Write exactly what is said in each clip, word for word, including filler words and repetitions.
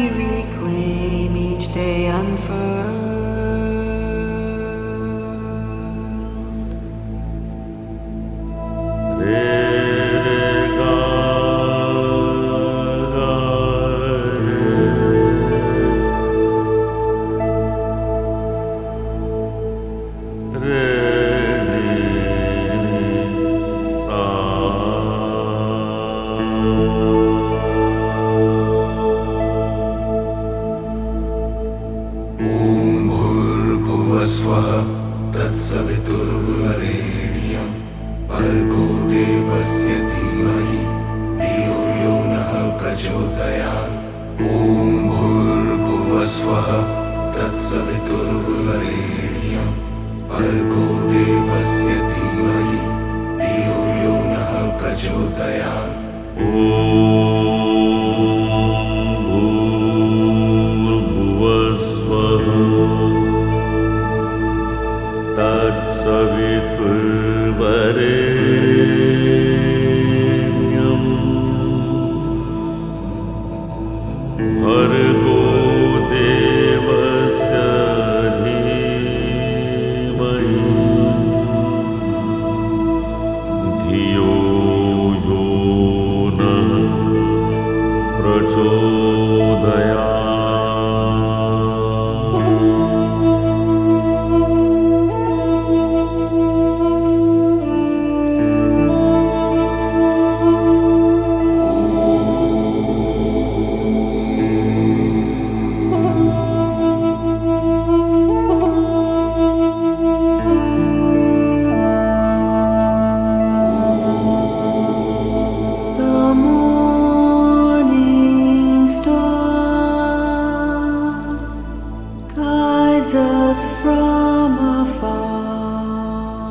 reclaim each day unfurled. तत्सवितुर्वरेण्यं भर्गो देवस्य धीमहि धियो यो नः प्रचोदयात्। ॐ भूर्भुवस्वः तत्सवितुर्वरेण्यं भर्गो देवस्य धीमहि धियो यो नः प्रचोदयात्। तत्सवितुर्वरेण्यं भर्गो देवस्य धीमहि धियो यो नः प्रचोदयात्। Us from afar,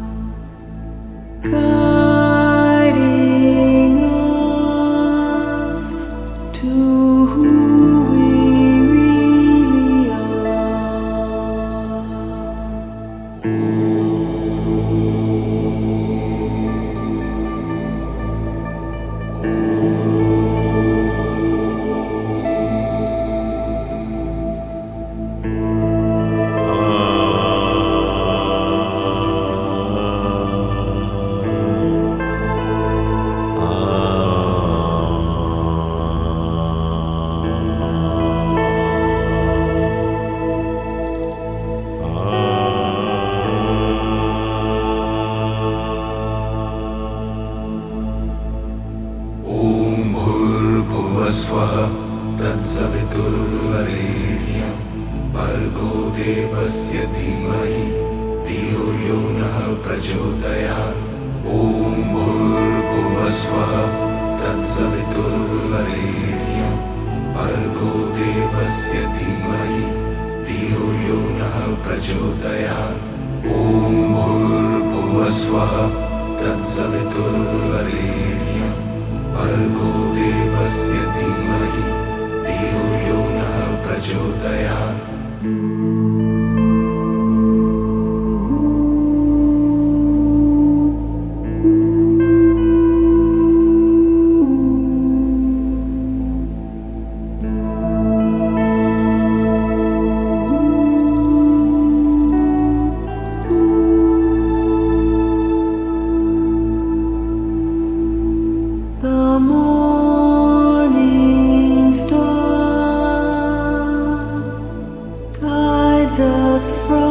guiding us to who we really स्वः तत्सवितुर्वरेण्यं भर्गो देवस्य धीमहि धियो यो नः प्रचोदयात्। ॐ भूर्भुवस्वः तत्सवितुर्वरेण्यं भर्गो देवस्य धीमहि धियो यो नः प्रचोदयात्। ॐ भूर्भुवस्वः तत्सवितुर्वरेण्यं भर्गो देवस्य धीमहि धियो यो नः प्रचोदयात्। us from